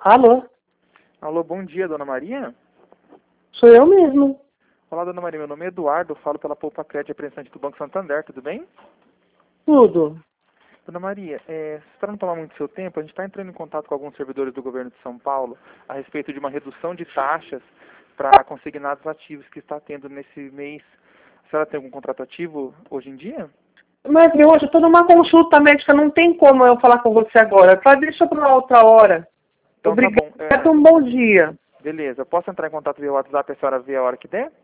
Alô? Alô, bom dia, dona Maria? Sou eu mesmo. Olá, dona Maria, meu nome é Eduardo, falo pela Poupa Crédito, representante do Banco Santander, tudo bem? Tudo. Dona Maria, para não tomar muito seu tempo, a gente está entrando em contato com alguns servidores do governo de São Paulo a respeito de uma redução de taxas para consignados ativos que está tendo nesse mês. A senhora tem algum contrato ativo hoje em dia? Mas hoje eu estou numa consulta médica, não tem como eu falar com você agora. Só deixa para uma outra hora. Então Obrigada, tá bom. um bom dia. Beleza, eu posso entrar em contato via WhatsApp e a senhora vê a hora que der?